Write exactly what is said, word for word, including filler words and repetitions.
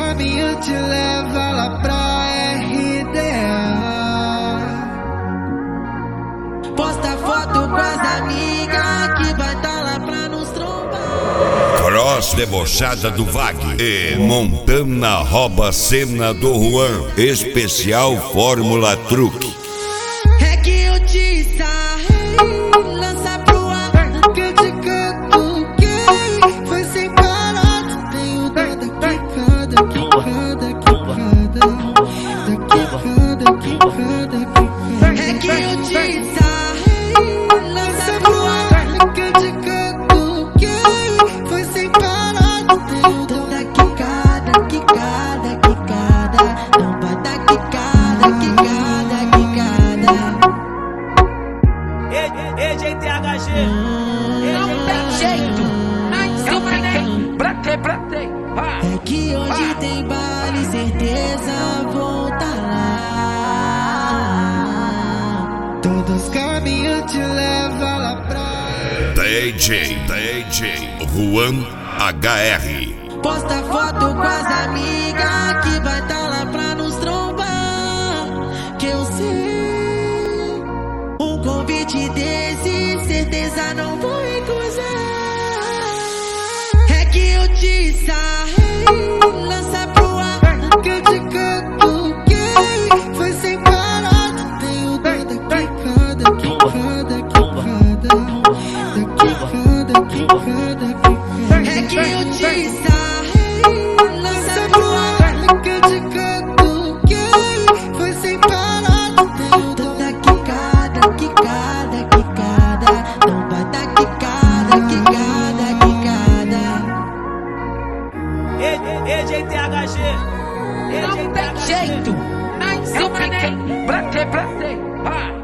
caminhos te levam lá pra R D A. Posta foto com as amigas que vai tá lá pra nos trombar. Cross debochada do Vag e Montana rouba cena do Juan. Especial Fórmula Truque. É que eu te sarrei, lança pro ar. Que eu te catuquei, foi sem parar. Tenho dó da quicada, quicada, quicada, da quicada, quicada, quicada. É que eu te sarrei, lança pro ar. Que eu te catuquei, foi sem parar. Tenho dó Da quicada, quicada, quicada, tampa da quicada, quicada, quicada. E G T H G. Não tem jeito, mas eu mandei. Platei, platei. é que hoje tem baile, certeza vou tá lá. Todos os caminhos te levam lá pra. D J, D J Juan H R. Posta foto com as amigas que vai tá lá pra nos trombar. Que eu sei, um convite desse, certeza não vou recusar. É que eu te sarrei, lança pro ar. Que eu te catuquei, foi sem parar. Tenho dó da quicada, quicada, quicada, da quicada, quicada, quicada. É que eu te sarrei, lança pro ar. Que eu te catuquei, foi sem parar. Tenho dó Da quicada, quicada, quicada, tampa da quicada, quicada, quicada. E G T H G. Não tem jeito, mas eu mandei. Platei, platei.